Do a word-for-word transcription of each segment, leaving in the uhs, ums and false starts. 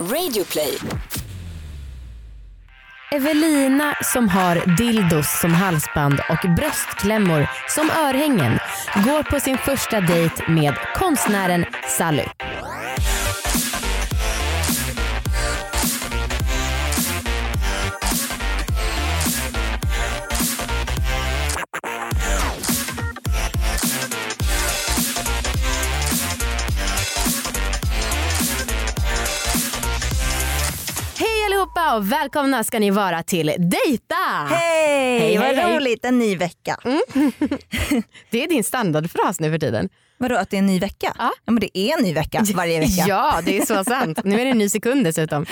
Radioplay. Evelina som har dildos som halsband och bröstklämmor som örhängen går på sin första dejt med konstnären Sally. Och välkomna ska ni vara till Dejta! Hej, hej, vad hej. roligt, en ny vecka. Mm. Det är din standardfras nu för tiden. Vadå, att det är en ny vecka? Ja. Ja, men det är en ny vecka varje vecka. Ja, det är så sant. Nu är det en ny sekund dessutom.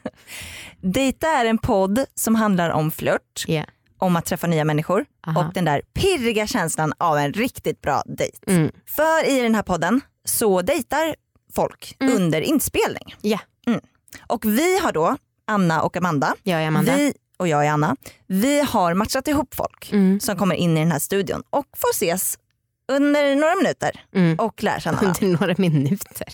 Dejta är en podd som handlar om flört, Yeah. om att träffa nya människor. Aha. Och den där pirriga känslan av en riktigt bra dejt. Mm. För i den här podden så dejtar folk Mm. under inspelning. Ja. Mm. Och vi har då, Anna och Amanda, Jag är Amanda. vi och jag är Anna, vi har matchat ihop folk Mm. som kommer in i den här studion och får ses under några minuter Mm. och lär känna. Under några minuter.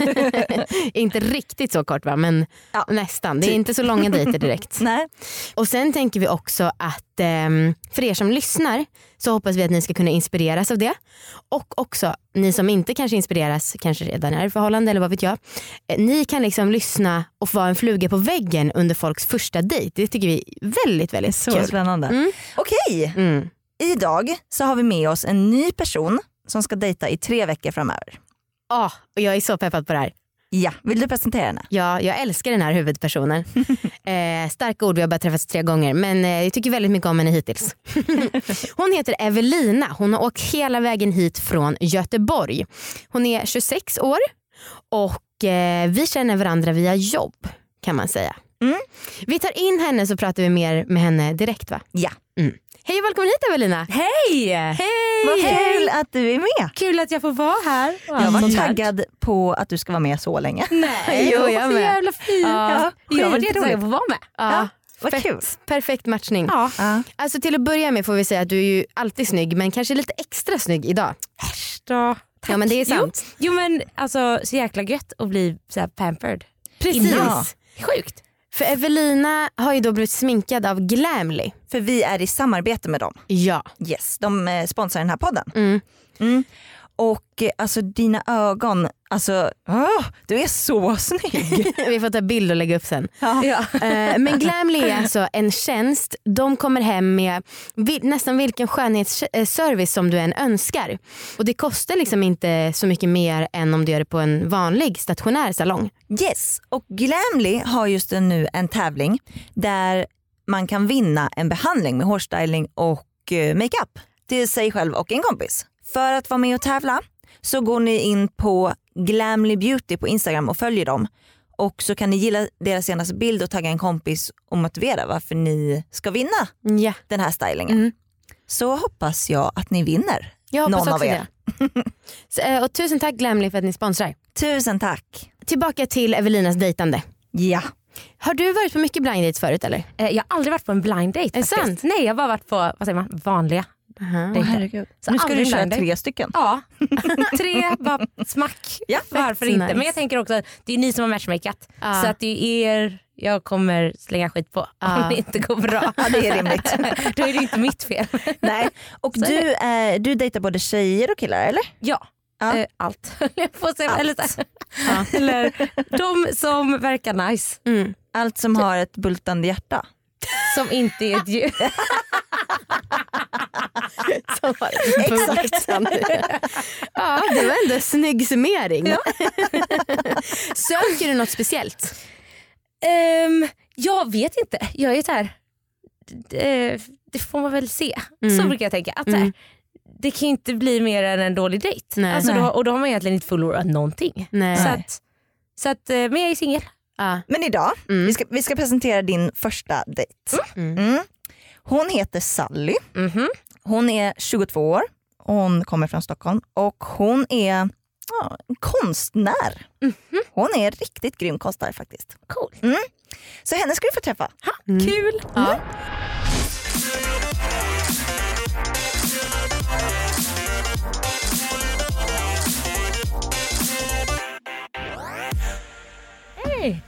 Inte riktigt så kort va, men Ja. nästan. Det är inte så långa dejter direkt. Nej. Och sen tänker vi också att ehm, för er som lyssnar så hoppas vi att ni ska kunna inspireras av det. Och också ni som inte kanske inspireras, kanske redan är i förhållande eller vad vet jag. Eh, ni kan liksom lyssna och vara en fluga på väggen under folks första dejt. Det tycker vi är väldigt, väldigt Så kul. spännande. Mm. Okej, Mm. idag så har vi med oss en ny person som ska dejta i tre veckor framöver. Ah, och jag är så peppad på det här. Ja, vill du presentera henne? Ja, jag älskar den här huvudpersonen. eh, starka ord, vi har bara träffats tre gånger. Men eh, jag tycker väldigt mycket om henne hittills. Hon heter Evelina. Hon har åkt hela vägen hit från Göteborg. Hon är tjugosex år. Och eh, vi känner varandra via jobb, kan man säga. Mm. Vi tar in henne så pratar vi mer med henne direkt va? Ja. Mm. Hej och välkommen hit Evelina. Hej! Hej! Vad kul att du är med. Kul att jag får vara här. Jag var Mm. taggad på att du ska vara med så länge. Nej, Jo, det var jag så med. jävla fint. Ja, jag var skitroligt. jättetaggad på att vara med. Ja, Vad fett- kul. Perfekt matchning. Ja. Ja. Alltså till att börja med får vi säga att du är ju alltid snygg men kanske lite extra snygg idag. Äsch då. Ja men det är sant. Jo, jo men alltså så jäkla gött att bli så här pampered. Precis. Ja. Sjukt. För Evelina har ju då blivit sminkad av Glamly. För vi är i samarbete med dem. Ja. Yes, de eh, sponsrar den här podden. Mm. Mm. Och eh, alltså dina ögon, alltså åh, du är så snygg. Vi får ta bild och lägga upp sen. Ja. Ja. Eh, Men Glamly är alltså en tjänst. De kommer hem med vi- nästan vilken skönhetsservice som du än önskar. Och det kostar liksom inte så mycket mer än om du gör det på en vanlig stationär salong. Yes, och Glamly har just nu en tävling där man kan vinna en behandling med hårstyling och eh, makeup till sig själv och en kompis. För att vara med och tävla så går ni in på Glamly Beauty på Instagram och följer dem. Och så kan ni gilla deras senaste bild och tagga en kompis och motivera varför ni ska vinna Ja, den här stylingen. Mm. Så hoppas jag att ni vinner. jag hoppas Någon av också er. det. Så, eh, och tusen tack Glamly för att ni sponsrar. Tusen tack. Tillbaka till Evelinas dejtande. Ja. Har du varit på mycket blind dates förut eller? Eh, Jag har aldrig varit på en blind date Är det faktiskt. sant? Nej, jag har bara varit på vad säger man, vanliga Uh-huh. dejter. Herregud. Så Nu ska aldrig du köra blind date. tre stycken. Ja, tre bara smack. Ja, Varför så inte? nice. Men jag tänker också att det är ni som har matchmakat. Ja. Så att det är er jag kommer slänga skit på Ja. om det inte går bra. Ja, det är rimligt. Då är det inte mitt fel. Nej. Och Så är du, eh, du dejtar både tjejer och killar eller? Ja, Ja. eh, allt. Jag får se, Allt. eller, så här. eller de som verkar nice. Mm. Allt som har ett bultande hjärta. Som inte är ett djur. Så var det. Exakt. Ja, det var ändå en snygg summering. Ja. Söker du något speciellt? um, jag vet inte. Jag är så här. Det, det får man väl se. Mm. Så brukar jag tänka. Att så här, Mm. det kan inte bli mer än en dålig dejt. Nej. Alltså, Nej. då, och då har man egentligen inte förlorat någonting. Nej. Så att, så att, eh, men jag är singel. Ja. Men idag, Mm. vi, ska, vi ska presentera din första dejt. Mm. Mm. Hon heter Sally. Mhm. Hon är tjugotvå år. Hon kommer från Stockholm och hon är ja, en konstnär. Mhm. Hon är riktigt grym konstnär faktiskt. Cool. Så henne ska du få träffa. Mm. Kul. Ja. Hej.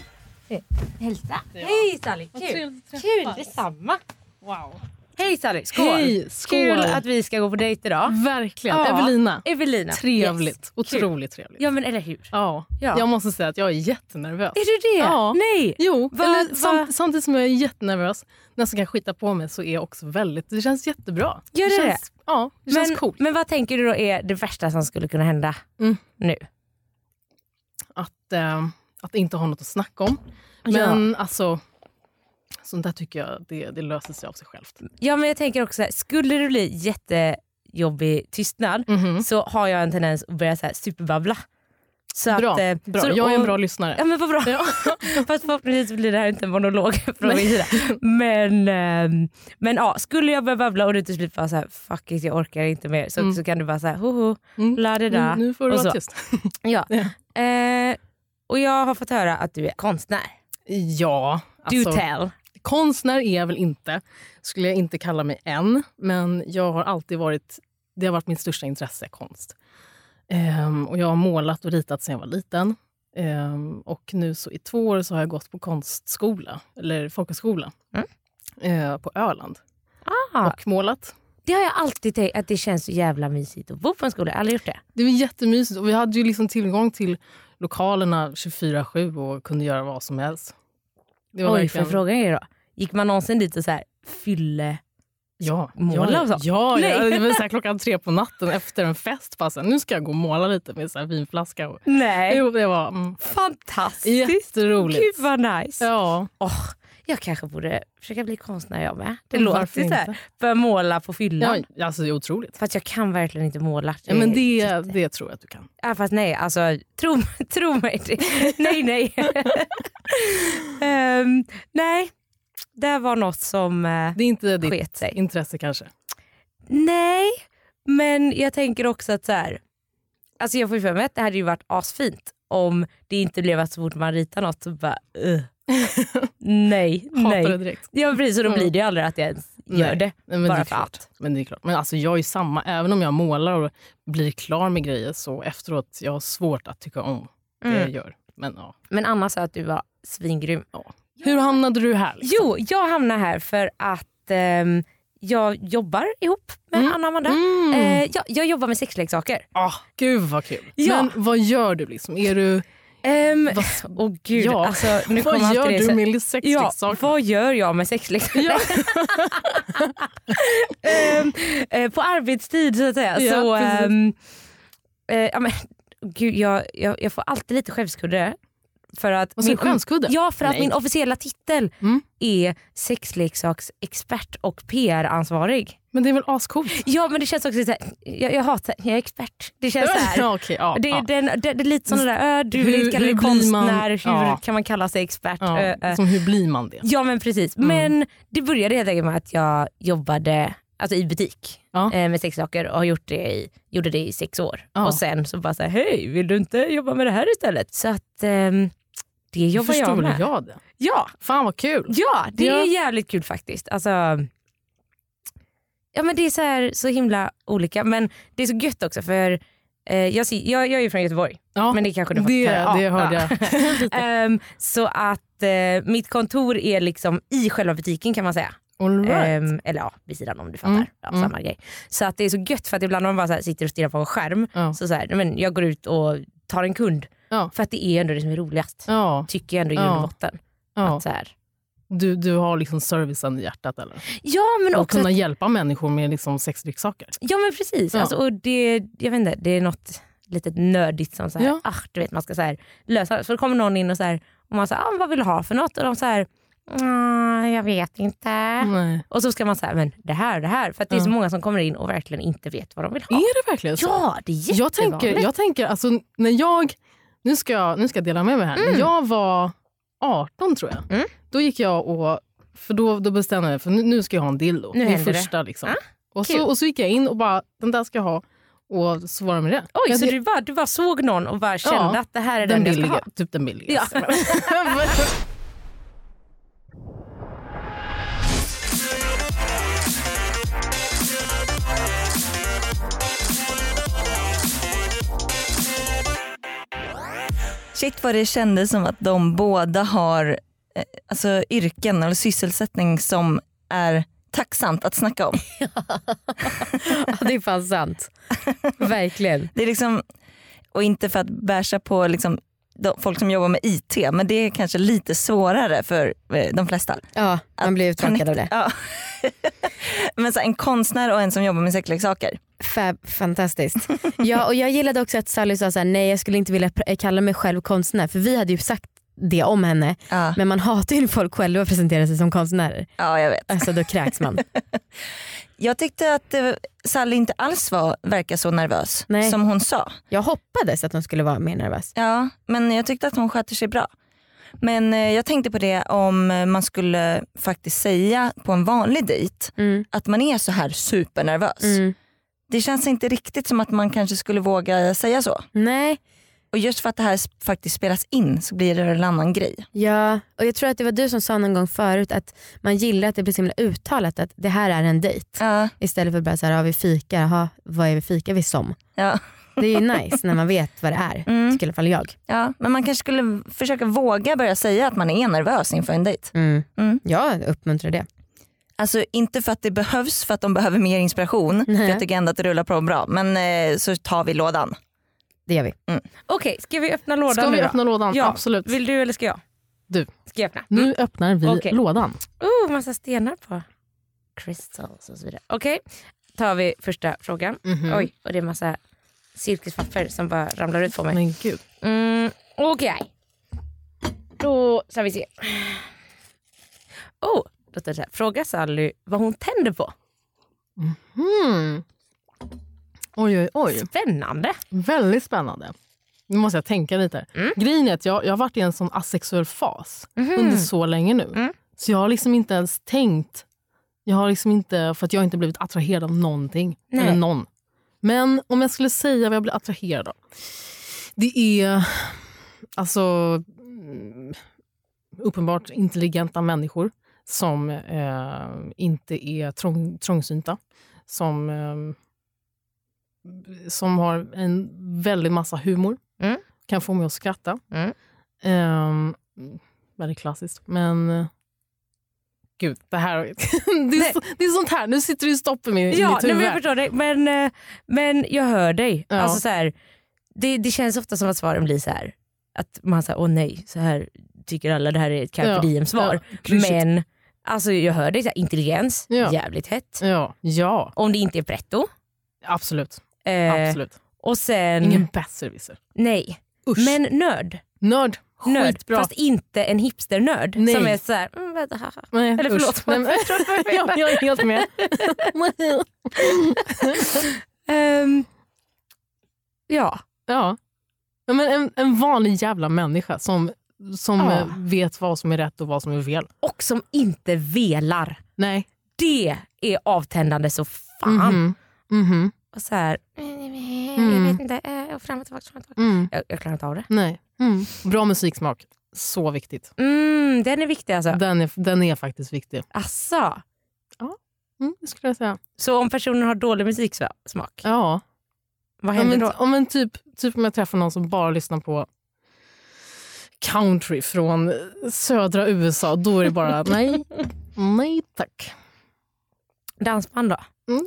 Hälsa. Hej Sally, kul. Kul, detsamma. Wow. Hej Sally, skål. Hej, skål. Kul att vi ska gå på dejt idag. Verkligen. Ja. Evelina. Evelina. Trevligt. Yes. Otroligt trevligt. Ja men eller hur? Ja. Ja. Jag måste säga att jag är jättenervös. Är du det? Ja. Nej. Jo, Va, eller, va? samt, samtidigt som jag är jättenervös, nästan kan skita på mig, så är jag också väldigt, det känns jättebra. Gör det känns, det? Ja, det Men, känns coolt. men vad tänker du då är det värsta som skulle kunna hända Mm. nu? Att, eh, att inte ha något att snacka om. Men alltså, sånt där tycker jag, det, det löser sig av sig självt. Ja men jag tänker också så här, skulle det bli jättejobbig tystnad Mhm. så har jag en tendens att börja så här superbabbla. Så Bra, att, eh, bra. så, jag är en och- bra lyssnare. Ja men vad bra. Ja. Fast förhoppningsvis blir det här inte en monolog från min sida. Men, ehm, men ja, skulle jag börja babbla och du till slut bara så här, fuck it, jag orkar inte mer. Så, Mm. så kan du bara säga hoho, Mm. la det där. Nu, nu får du Och vara så. tyst. Ja. Eh, och jag har fått höra att du är konstnär. Ja, Do alltså, tell. konstnär är jag väl inte. Skulle jag inte kalla mig än. Men jag har alltid varit, det har varit mitt största intresse, konst. Ehm, och jag har målat och ritat sedan jag var liten. Ehm, och nu så i två år så har jag gått på konstskola, eller folkhögskola, Mm. eh, på Öland. Ah, Och målat. det har jag alltid tänkt att det känns så jävla mysigt att bo på en skola. Jag har aldrig gjort det. Det var jättemysigt och vi hade ju liksom tillgång till lokalerna tjugofyra sju och kunde göra vad som helst. Det var Oj, verkligen- för frågan är då, gick man någonsin dit och så här fylle? Ja, måla ja, och så? ja, Nej. ja, det var så här klockan tre på natten efter en fest. Bara så här, nu ska jag gå och måla lite med så här vinflaska. Och, Nej. jo, det var mm, Fantastiskt. jätteroligt. Gud vad nice. Ja, Åh, jag kanske borde försöka bli konstnär jag med. Det Men låter varför så här. inte? Börja måla på fyllan. ja, alltså det är otroligt. Fast jag kan verkligen inte måla. Ja, men det, jätte- det tror jag att du kan. Ja, fast nej, alltså tro, tro mig. Det, nej, nej. Ehm, nej, det var något som uh, Det är inte ditt sket sig. intresse kanske. Nej, men jag tänker också att så här, alltså jag får ju för mig att det hade ju varit asfint om det inte blev att så fort man ritar något så bara uh. nej, Hatar nej. det direkt. Ja precis, så då Mm. blir det ju aldrig att jag ens gör Nej. det. Nej, men bara det är för klart. att. Men det är klart. Men alltså jag är samma. Även om jag målar och blir klar med grejer så efteråt jag har svårt att tycka om det jag Mm. gör. Men ja. Men Anna sa att du var svingrym. Hur hamnade du här? Liksom? Jo, jag hamnar här för att ehm, jag jobbar ihop med Mm. Anna och Amanda. Mm. Eh, jag, jag jobbar med sexleksaker. Ah, gud vad kul. Ja. Men vad gör du liksom? Är du, Um, vad, Åh gud, ja. alltså, nu kommer vad alltid gör det du så- med Ja, sexleksaker? vad gör jag med sexleksaker? Ja. Ehm, eh, på arbetstid så att säga. Ja, så, precis. ehm, eh, ja, men, gud, jag, jag, jag får alltid lite skämskudde. För att Vad sa du, min- skämskudde? Ja, för att Nej. min officiella titel Mm. är sexleksaksexpert och P R-ansvarig. Men det är väl ascoolt? Ja, men det känns också så här, jag, jag hatar, jag är expert. Det känns så här. Ja, okej, ja, Det, är ja. den, det, det är lite sådana där, ö, du vill Hur- inte kalla dig hur blir man- konstnär, hur ja. kan man kalla sig expert? Ja, Ö, ö. som hur blir man det? Ja men precis, Mm. men det började helt enkelt med att jag jobbade alltså, i butik Ja. eh, med sexsaker och har gjort det i, gjorde det i sex år. Ja. Och sen så bara så här, hej vill du inte jobba med det här istället? Så att ehm, det jobbar jag Förstår med. jag det? Ja, Fan vad kul. ja, det Ja. är jävligt kul faktiskt. Alltså, ja, men det är så, här, så himla olika, men det är så gött också för eh, jag, ser, jag, jag är ju från Göteborg, Ja, men det kanske du har fått det, höra. det Ja, hörde ja. jag. Ehm, så att eh, mitt kontor är liksom i själva butiken kan man säga. All right. Ehm, eller ja, vid sidan om du fattar. Mm, Ja, mm. samma grej. Så att det är så gött för att ibland när man bara så här sitter och stirrar på en skärm Ja. så, så här, men jag går ut och tar en kund. Ja. För att det är ändå det som är roligast. Ja, Tycker jag ändå i grund Ja. och botten. ja. Att så här. Du, du har liksom servicen i hjärtat eller? Ja men Och också kunna att, hjälpa människor med liksom sexleksaker. ja men precis. Ja. Alltså, och det, jag vet inte, det är något lite nördigt som så här, Ja. ah, du vet man ska så här, lösa. Så då kommer någon in och så här, och man säger ah, vad vill du ha för något? Och de så här, ah, jag vet inte. Nej. Och så ska man säga men det här det här. För att det är så Ja. många som kommer in och verkligen inte vet vad de vill ha. Är det verkligen så? Ja, det är jag jättevanligt. tänker, jag tänker alltså, när jag, nu ska jag, nu ska jag dela med mig här. Mm. När jag var arton tror jag, Mm. då gick jag och, för då, då bestämde jag för nu, nu ska jag ha en dildo. Nu det är händer det. första liksom. Ah, och, kul. så, och så gick jag in och bara, den där ska jag ha. Och så var det med det. Oj, Men så det, du bara, du bara såg någon och bara kände Ja, att det här är den den, jag ska billiga, ha? typ den billigaste. Ja. Shit vad det kändes som att de båda har eh, alltså, yrken eller sysselsättning som är tacksamt att snacka om. Ja, det är fan sant. Verkligen. Det är liksom, och inte för att bärsa på liksom, de, folk som jobbar med I T, men det är kanske lite svårare för eh, de flesta. Ja, man blir uttråkad av det. Ja. Men så en konstnär och en som jobbar med sexleksaker. Fab, fantastiskt. Ja, och jag gillade också att Sally sa så här, nej jag skulle inte vilja pr- kalla mig själv konstnär, för vi hade ju sagt det om henne, Ja. men man hatar ju folk själva presenterar sig som konstnärer. Ja, jag vet. Alltså då kräks man. Jag tyckte att eh, Sally inte alls var, verkar så nervös Nej. som hon sa. Jag hoppades att hon skulle vara mer nervös. Ja, men jag tyckte att hon sköter sig bra. Men eh, jag tänkte på det om man skulle faktiskt säga på en vanlig dejt Mm. att man är så här supernervös. Mm. Det känns inte riktigt som att man kanske skulle våga säga så. Nej, Och just för att det här sp- faktiskt spelas in så blir det en annan grej. ja, och jag tror att det var du som sa någon gång förut att man gillar att det blir så himla uttalat att det här är en dejt. Ja, Istället för att bara såhär, ja, vi fika, jaha, vad är vi fika vi som? ja, Det är ju nice när man vet vad det är, Mm. tycker i alla fall jag. ja. Men man kanske skulle försöka våga börja säga att man är nervös inför en dejt. Mm. Mm. Jag uppmuntrar det. Alltså inte för att det behövs, för att de behöver mer inspiration. Nej. För jag tycker ändå att det rullar på bra. Men eh, så tar vi lådan. Det gör vi. Okej, ska vi öppna lådan Ska vi nu då? öppna lådan? Ja. Absolut. Vill du eller ska jag? Du. Ska jag öppna? Nu öppnar vi Okej. lådan. Oh, massa stenar på. Crystals och så vidare. Okej, tar vi första frågan. Mhm. Oj, och det är massa cirkuspapper som bara ramlar ut på mig. Men gud. Mm, Okej. Då ska vi se. Oh, då står det så här. Fråga Sally vad hon tänder på. Hmm. Oj, oj, oj. Spännande. Väldigt spännande. Nu måste jag tänka lite. Mm. Grejen är att jag, jag har varit i en sån asexuell fas Mhm. under så länge nu. Mm. Så jag har liksom inte ens tänkt. Jag har liksom inte, för att jag har inte blivit attraherad av någonting. Nej. Eller någon. Men om jag skulle säga vad jag blir attraherad av. Det är alltså mm, uppenbart intelligenta människor som eh, inte är trång, trångsynta. Som, eh, som har en väldigt massa humor. Mm. Kan få mig att skratta. Mm. Eh, väldigt klassiskt. Men eh, gud, det här det är, så, det är sånt här. Nu sitter du i stopp i min, i Ja, mitt nej, huvud. men jag förstår dig. Men, eh, men jag hör dig. Ja. Alltså, så här, det, det känns ofta som att svaren blir så här. Att man säger, åh nej, så här tycker alla, det här är ett carpe Ja, diem-svar. ja, klyschigt. Men alltså, jag hör dig, så här, intelligens, Ja. jävligt hett. Ja, ja, Om det inte är pretto. absolut. Eh, absolut. Och sen, Ingen besserwisser. nej. Usch. Men nörd. Nörd. Nörd, Skitbra. fast inte en hipsternörd Nej. som är så här, mm, vänta, haha. Nej, Eller usch. förlåt, Nej, men, jag, jag är helt med. Ehm, ja. Ja. Ja, men en, en vanlig jävla människa som, som Ja. eh, vet vad som är rätt och vad som är fel. Och som inte velar. Nej. Det är avtändande så fan. Mhm. Mhm. Och så här, Mm. jag vet inte, eh, fram och tillbaka, fram och tillbaka. Mm. Jag, jag klarar inte av det. Nej. Mm. Bra musiksmak. Så viktigt. Mm, den är viktig alltså. Den är, den är faktiskt viktig. Asså. Mm, det skulle jag säga. Så om personen har dålig musiksmak, Ja. vad Ja, händer men, då? om en typ, typ om jag träffar någon som bara lyssnar på country från södra U S A, då är det bara nej, nej tack. Dansband då? Mm.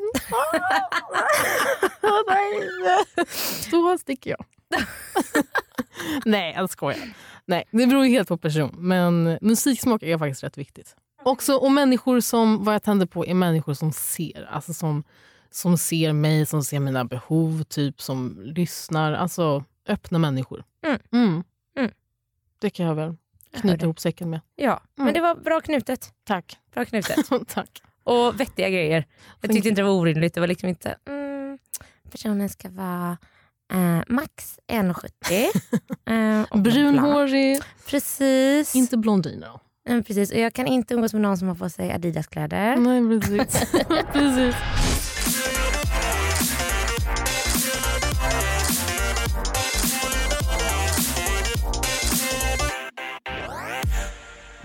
Nej. Då sticker jag. Nej, jag skojar. Nej, det beror ju helt på person. Men musiksmak är faktiskt rätt viktigt. Också, och människor som, vad jag tänder på är människor som ser. Alltså som, som ser mig, som ser mina behov, typ som lyssnar. Alltså öppna människor. Mm. Mm. Mm. Det kan jag väl Jag hör knyta det. ihop säcken med. Ja, men Mm. det var bra knutet. Tack. Bra knutet. Tack. Och vettiga grejer. Jag Thank tyckte inte det var orimligt. Det var liksom inte, mm, personen ska vara eh, max en sjuttio. eh, och bla. Brunhårig, Precis. inte blondiner då. Mm, precis. Och jag kan inte umgås med någon som har på sig Adidas-kläder. Nej, precis. precis.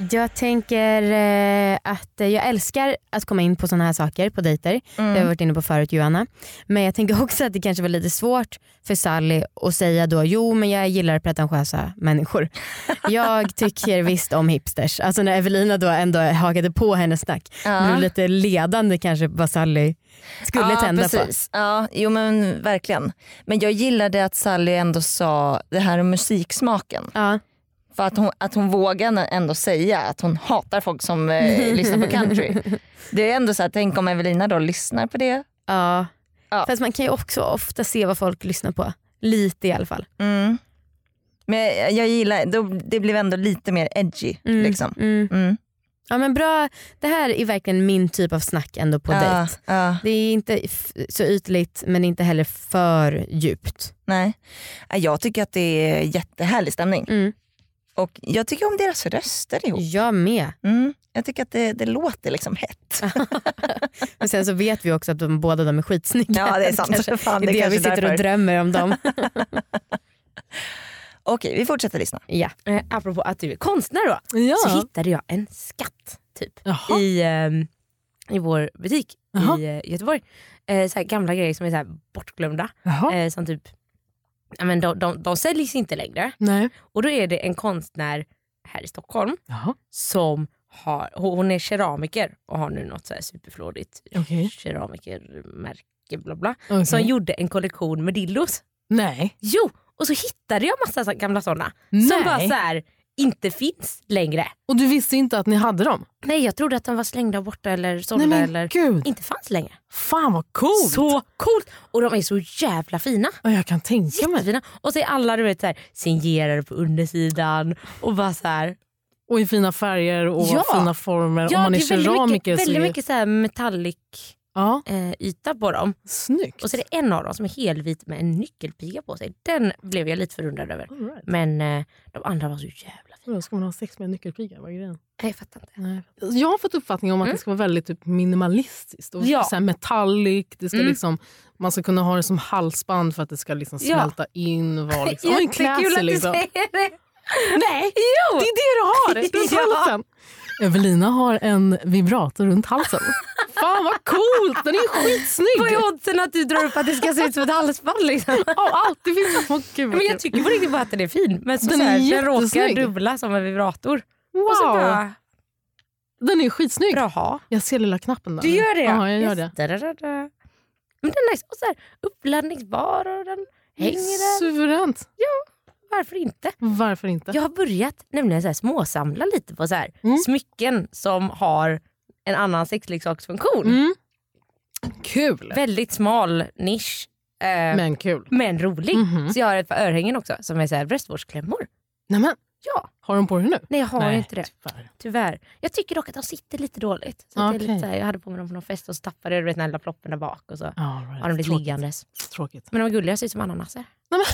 Jag tänker eh, att jag älskar att komma in på såna här saker på dejter. Mm. Det har jag varit inne på förut, Johanna. Men jag tänker också att det kanske var lite svårt för Sally att säga då, jo men jag gillar pretentiösa människor. Jag tycker visst om hipsters. Alltså när Evelina då ändå hakade på hennes snack. Ja. Blev lite ledande kanske vad Sally skulle ja, tända precis. på. Ja, jo men verkligen. Men jag gillade att Sally ändå sa det här om musiksmaken. Ja. För att hon, att hon vågar ändå säga att hon hatar folk som eh, lyssnar på country. Det är ändå så här, tänk om Evelina då lyssnar på det. Ja, ja. Fast man kan ju också ofta se vad folk lyssnar på. Lite i alla fall. Mm. Men jag, jag gillar, då, det blev ändå lite mer edgy. Mm. Liksom. Mm. Mm. Ja men bra, det här är verkligen min typ av snack ändå på ja, dejt. Ja. Det är inte f- så ytligt men inte heller för djupt. Nej, jag tycker att det är jättehärlig stämning. Mm. Och jag tycker om deras röster ihop. Jag med. Mm. Jag tycker att det, det låter liksom hett. Och sen så vet vi också att de, båda de är skitsnygga. Ja det är sant. Kanske, Fan, det är det vi sitter därför. och drömmer om dem. Okej, vi fortsätter lyssna. Ja. Eh, apropå att du är konstnär då, Ja. så hittade jag en skatt typ Jaha. i, eh, i vår butik Jaha. i eh, Göteborg. Eh, så här gamla grejer som är så här bortglömda. Jaha. Eh, som typ, ja, men de, de, de säljs inte längre. Nej. Och då är det en konstnär här i Stockholm Jaha. som har, hon är keramiker och har nu något så här superflådigt Okej. keramikermärke bla bla. Okay. Som gjorde en kollektion med dildos. Nej. Jo, och så hittade jag massa så- gamla sådana Nej. som bara så här inte finns längre. Och du visste inte att ni hade dem? Nej, jag trodde att de var slängda borta eller sålda Nej men eller gud. inte fanns längre. Fan vad coolt. Så coolt! Och de är så jävla fina. Ja, jag kan tänka mig. Jättefina. Och så är alla du vet så här, signerade på undersidan och bara så här. Och i fina färger och Ja. fina former. Ja, Om man är, det är väldigt keramiker mycket, så väldigt är... mycket så här metallic Ja, eh, yta på dem. snyggt. Och så är det en av dem som är helvit med en nyckelpiga på sig. Den blev jag lite förundrad över. All right. Men eh, de andra var så jävla fina. Då ska man ha sex med en nyckelpiga? Vad är grejen? Nej, jag fattar inte. Nej. Jag har fått uppfattning om att Mm. det ska vara väldigt typ, minimalistiskt. Och Ja. så här metallic. Det ska Mm. liksom, man ska kunna ha det som halsband för att det ska liksom Ja. smälta in. Och vara liksom, oh, en Jättekul classy, att liksom. du säger det. Nej, Jo! det är det du har runt Ja. halsen. Evelina har en vibrator runt halsen. Fan vad coolt, den är skitsnygg. Vad är oddsen att du drar upp att det ska se ut som ett halsband liksom? Ja, alltid finns det. Oh, gud, vad Men jag kul. tycker på riktigt bara att den är fin. Men så Den den, är så här, den råkar jättesnygg. dubbla som en vibrator. Och så Wow, bara, den är skitsnygg. bra ha. Jag ser lilla knappen där. Du gör det? Ja, jag gör Yes. det. Da, da, da, da. Men den är nice. Och så här, uppladdningsbar och den hänger där. Suveränt. Varför inte? Varför inte? Jag har börjat nämligen så här, småsamla lite på så här, Mm. smycken som har en annan sexleksaksfunktion. Mm. Kul. Väldigt smal nisch. Eh, men. Men kul. rolig. Mhm. Så jag har ett par örhängen också som är så här bröstvårdsklämmor. Nämen, Ja, har de på det nu? nej jag har Nej, inte det. tyvärr. Tyvärr. Jag tycker dock att de sitter lite dåligt. Så att det är Okej. lite så här, jag hade på mig dem på någon fest och så tappade jag du vet, den här lilla ploppen där bak och så All right. har de blivit Tråkigt. liggandes. Tråkigt. Men de är gulliga, ser ut som ananaser.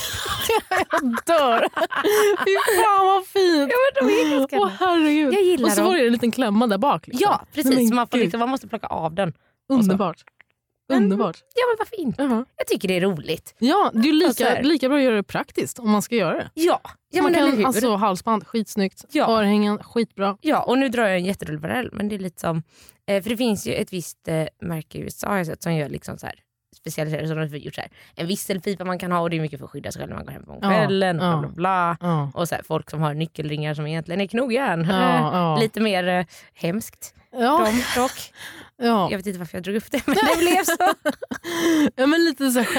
Jag dör. Fy fan vad fint. Ja, men de är ganska... Åh herregud. Jag gillar Och så dem. var det en liten klämma där bak. Liksom. Ja, precis. Nej, men Så man, får gud. liksom, man måste plocka av den. Underbart. Underbart. Ja, men varför inte? Uh-huh. Jag tycker det är roligt. Ja, det är ju Och så lika, här. lika bra att göra det praktiskt om man ska göra det. Ja, ja man men eller kan, hur? alltså halsband, skitsnyggt. Ja. Örhängen, skitbra. Ja, och nu drar jag en jätterolig parallell, men det är lite som... Eh, för det finns ju ett visst eh, märke i U S A jag har sett, som gör liksom så här specialiserade, som de har gjort så här, en visselpipa man kan ha och det är mycket för att skydda sig själv när man går hem på Ja, kvällen och ja. bla bla bla. Ja. Och så här, folk som har nyckelringar som egentligen är knogjärn. Ja, Eh, ja. Lite mer eh, hemskt. Ja. De dock. Ja. Jag vet inte varför jag drog upp det, men det blev så. Ja, men lite så här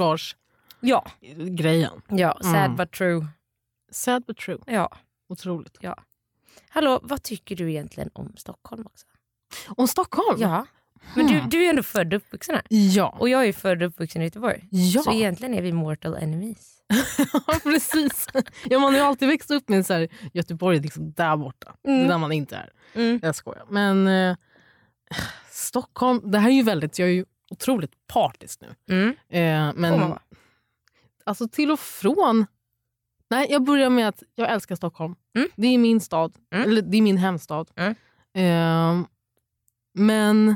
självförsvarsgrejen. Ja, ja sad Mm. but true. Sad but true. Ja. Otroligt. Hallå, vad tycker du egentligen om Stockholm också? Om Stockholm? Ja. Men du, Hmm. du är ändå född och uppvuxen här. Ja. Och jag är född och uppvuxen i Göteborg. Ja. Så egentligen är vi mortal enemies. Ja, precis. Ja, man har ju alltid växt upp med så här, Göteborg är liksom där borta. Mm. Det är där man inte är. Mm. Jag skojar. Men eh, Stockholm, det här är ju väldigt, jag är ju otroligt partisk nu. Mm. Eh, Får man men vara. alltså till och från. Nej, jag börjar med att jag älskar Stockholm. Mm. Det är min stad. Mm. Eller det är min hemstad. Mm. Eh, men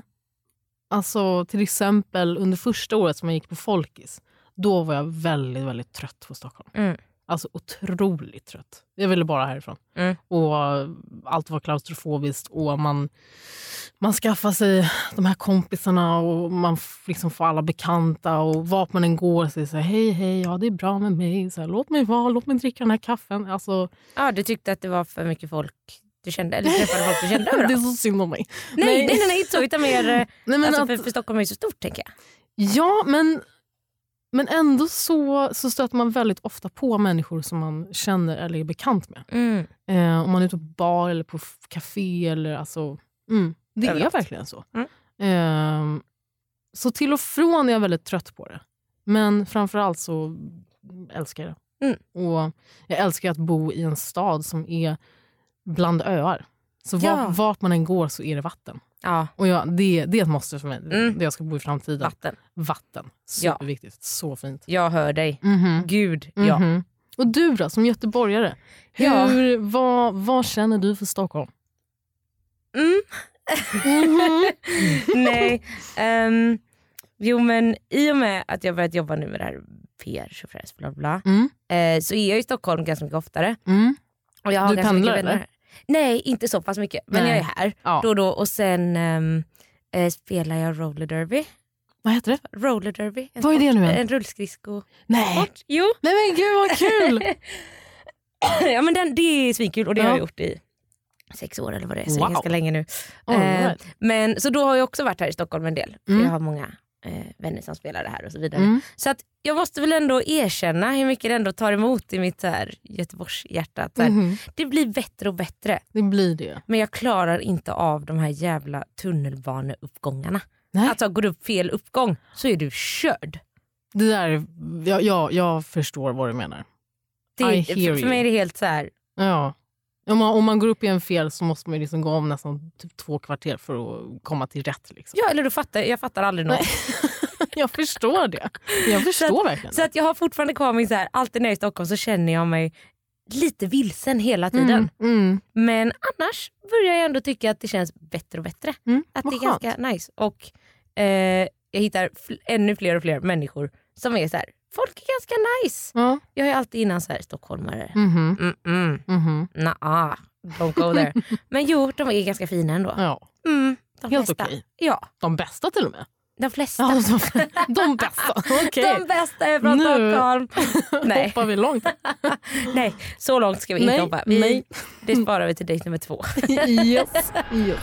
alltså till exempel under första året som jag gick på Folkis, då var jag väldigt, väldigt trött på Stockholm. Mm. Alltså otroligt trött. Jag ville bara härifrån. Mm. Och allt var klaustrofobiskt och man, man skaffar sig de här kompisarna och man f- liksom får alla bekanta och vart man än går så är det så här, hej hej, ja det är bra med mig. Så här, låt mig vara, låt mig dricka den här kaffen. Alltså, Ja, du tyckte att det var för mycket folk du kände, eller träffade folk du kände överallt. det är så synd om mig. Nej, nej, nej, nej, inte så, utan mer, Nej, men alltså, att, för, för Stockholm är ju så stort tänker jag. ja, men, men ändå så, så stöter man väldigt ofta på människor som man känner eller är bekant med. Mm. Eh, om man är ute på bar eller på f- café. Eller, alltså, mm, det Överallt. är verkligen så. Mm. Eh, så till och från är jag väldigt trött på det. Men framförallt så älskar jag det. Mm. Och jag älskar att bo i en stad som är bland öar. Så Ja. vart, vart man än går så är det vatten. Ja, Och jag, det, det är ett måste för mig. Mm. Det jag ska bo i framtiden. vatten. Vatten. Ja. Superviktigt. Så fint. Jag hör dig. Mhm. Gud, ja. Mhm. Och du då, som göteborgare? Ja. Hur, vad, vad känner du för Stockholm? Mm. Mhm. Nej. Um, jo men i och med att jag börjat jobba nu med det här P R, tjofräs, bla bla, Mm. eh, så är jag i Stockholm ganska mycket oftare. Mm. Och jag har Du ganska pendlar, mycket vänner eller? här. Nej, inte så pass mycket. Men Nej. jag är här Ja. då och då. Och sen um, eh, spelar jag roller derby. Vad heter det? Roller derby. En Vad är det sport- nu igen? En rullskridsko. Nej. Sport. Jo. Nej men gud vad kul! Ja men den, det är svinkul och det Ja. har jag gjort i sex år eller vad det är. Så det är Wow. ganska länge nu. All Eh, right. Men så då har jag också varit här i Stockholm en del. För Mm. jag har många eh, vänner som spelar det här och så vidare. Mm. Så att jag måste väl ändå erkänna hur mycket det ändå tar emot i mitt så här Göteborgs hjärta. Att så här, Mhm. det blir bättre och bättre. Det blir det. Men jag klarar inte av de här jävla tunnelbaneuppgångarna. Nej. Alltså går du upp fel uppgång så är du körd. Det där, jag, jag, jag förstår vad du menar. Det, I för, hear för mig är you. det helt så här. Ja. Om man, om man går upp i en fel så måste man ju liksom gå om nästan typ två kvarter för att komma till rätt. Liksom. Ja, eller du fattar, jag fattar aldrig något. Jag förstår det. Jag förstår Så verkligen Så det. att jag har fortfarande kvar min så här, alltid när jag är i Stockholm så känner jag mig lite vilsen hela tiden. Mm. Mm. Men annars börjar jag ändå tycka att det känns bättre och bättre. Mm. Att det Vad är skönt. ganska nice. Och eh, jag hittar fl- ännu fler och fler människor som är så här, folk är ganska nice. Ja. Jag är alltid innan så här stockholmare. Mhm. Mm -mm. Mhm. Nah, don't go there. Men jo, de är ganska fina ändå. Ja. Mm, de Helt flesta. okej. Ja, De bästa till och med. de flesta. Ja, de, de bästa. Okej. De bästa är från Nu. Stockholm. Nej. Hoppar vi långt. Nej, så långt ska vi inte Nej, hoppa. Vi, nej. Det sparar vi till dejt nummer två. yes. yes.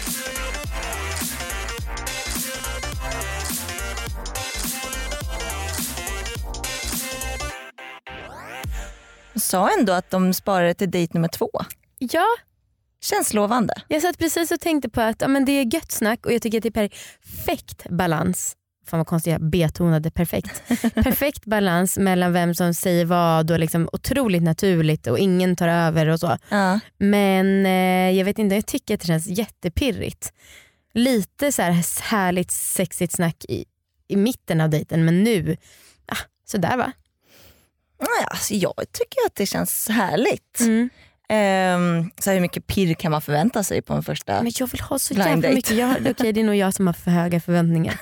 Sa ändå att de sparade till dejt nummer två. Ja, Känns lovande. jag satt precis och tänkte på att ja, men det är gött snack och jag tycker att det är perfekt balans. Fan vad konstigt jag betonade perfekt. Perfekt balans mellan vem som säger vad och liksom otroligt naturligt och ingen tar över och så. Ja. Men eh, jag vet inte, jag tycker att det känns jättepirrigt. Lite så här härligt sexigt snack i, i mitten av dejten, men nu, ah, så där va? Nej, alltså jag tycker att det känns härligt. Mm. Ehm, så hur mycket pirr kan man förvänta sig på en första? Men jag vill ha så Blind jävla date. mycket. Jag, okej, okay, det är nog jag som har för höga förväntningar.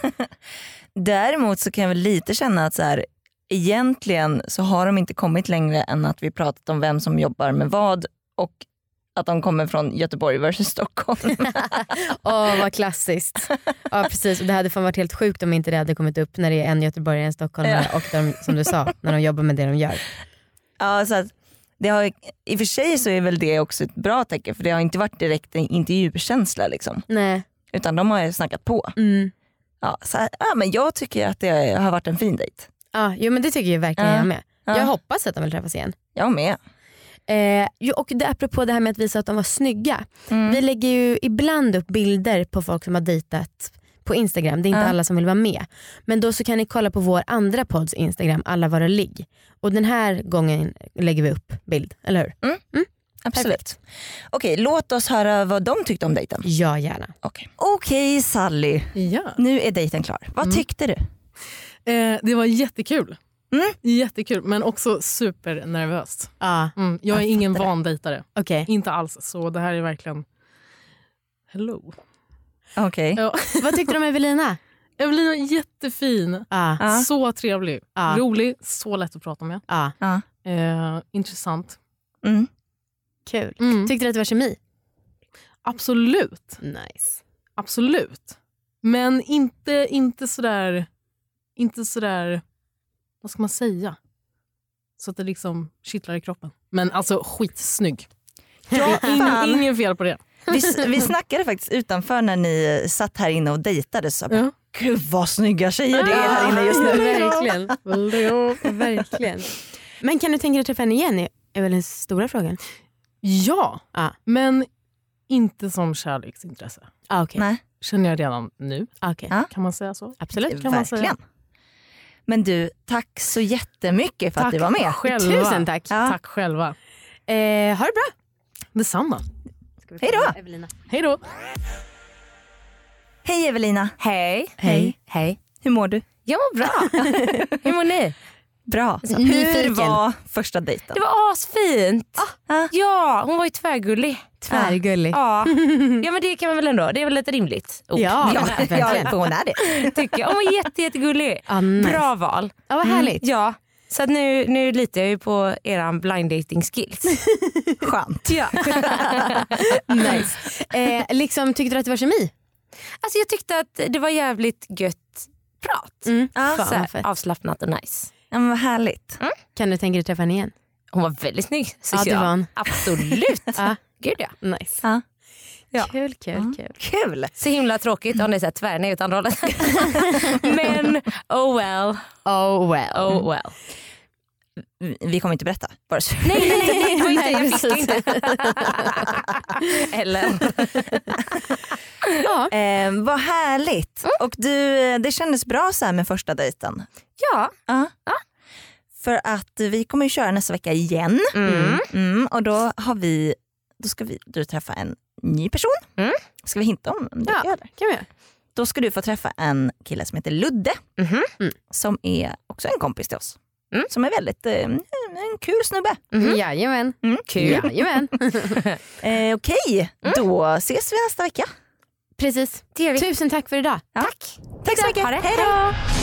Däremot så kan jag väl lite känna att så här, egentligen så har de inte kommit längre än att vi pratat om vem som jobbar med vad och att de kommer från Göteborg versus Stockholm. Åh, vad klassiskt. Ja, precis. Och det hade fan varit helt sjukt om inte det hade kommit upp när det är en göteborgare och en stockholmare och de, som du sa, när de jobbar med det de gör. Ja, så att det har, i och för sig så är väl det också ett bra tecken, för det har inte varit direkt en intervjukänsla liksom, Nej. utan de har ju snackat på. Mm. Ja, så här, ja, men jag tycker att det har varit en fin dejt. Ja, jo, men det tycker jag verkligen Ja. jag med. Ja. Jag hoppas att de vill träffas igen. Jag med. Eh, jo, och det, apropå det här med att visa att de var snygga. Mm. Vi lägger ju ibland upp bilder på folk som har dejtat på Instagram. Det är inte Ja. alla som vill vara med. Men då så kan ni kolla på vår andra podds Instagram, Alla våra ligg. Och den här gången lägger vi upp bild, eller hur? Mm. Absolut. Okej, låt oss höra vad de tyckte om dejten. Ja, gärna. Okej, Okej, Sally. Ja. Nu är dejten klar. Vad Mm. tyckte du? Eh, det var jättekul. Mm. Jättekul, men också supernervöst. Ja, Mm. Jag är Jag ingen fattar det. van dejtare. okej. Inte alls. Så det här är verkligen... Hello. Okej. Ja. Vad tyckte du om Evelina? Evelina är jättefin. Ja, Ja. Så trevlig. Ja. Rolig. Så lätt att prata med. ja. Ja. Eh, intressant. Mm. Kul. Mm. Tyckte du att det var kemi? Absolut. Nice. Absolut. Men inte, inte sådär... Inte sådär... Vad ska man säga? Så att det liksom kittlar i kroppen. Men alltså skitsnygg. Ja, ingen, fan. ingen fel på det. Vi, vi snackade faktiskt utanför när ni satt här inne och dejtade. Så bara, Ja. gud vad snygga tjejer det är här inne just nu. Verkligen. Verkligen. Men kan du tänka dig att träffa henne igen? Är väl den stora frågan. Ja, Ah. men inte som kärleksintresse. Ah, okay. Nej, Känner jag redan nu. Ah, okay. Ja. Kan man säga så? Absolut. Kan man säga. verkligen. Men du, tack så jättemycket för att du var med. Själva. Tusen tack. Ja. Tack själva. Eh, ha det bra. Detsamma. Hej då. Evelina. Hej då. Hej Evelina. Hej. Hej. Hej. Hur mår du? Jag mår bra. Hur mår ni? Bra. Hur nyfiken. var första dejten? Det var asfint. Ah. Ja, hon var ju tvärgullig. Tvärgullig. Ja. Ja, men det kan man väl ändå. Det är väl lite rimligt. ord. Ja, Ja, verkligen. ja, för hon är det. Tycker jag. Hon var jätte, jättegullig. Ah, nice. Bra val. Ja, vad härligt. Ja. Så att nu, nu litar jag ju på eran blind dating skills. Skönt. Ja. Nice. Eh, liksom, tyckte du att det var kemi? Alltså jag tyckte att det var jävligt gött prat. Mm. Ja, Fan, Så här, vad fett. avslappnat och nice. Ja, men vad härligt. Kan du tänka dig att träffa henne igen? Hon var väldigt snygg. Ja, det var hon. Absolut. Ja. Gud ja. Nice. Ja. Ja. Kul, kul, kul. Kul. Så himla tråkigt om det är så här tvärnej utan rollen. Men oh well. Oh well. Oh well. Vi kommer inte berätta. Bara så. Nej, nej, nej, nej, det var inte, Nej, jag fick precis. inte. Eller? Ja. Eh, vad härligt. Och du, det kändes bra så här med första dejten. Ja. Ja. För att vi kommer ju köra nästa vecka igen. Mm. Mm, och då har vi, då ska vi, du träffa en ny person. Mm. Ska vi hinta om det? Ja. Gör det? Kan vi göra? Då ska du få träffa en kille som heter Ludde. Mhm. Som är också en kompis till oss. Mm. Som är väldigt, eh, en kul snubbe. Mhm. Jajamän. Mm. Kul. Jajamän. Eh, Okej, då ses vi nästa vecka. Precis. Det gör vi. Tusen tack för idag. Ja. Tack. Tack så mycket. Ha det. Hej då.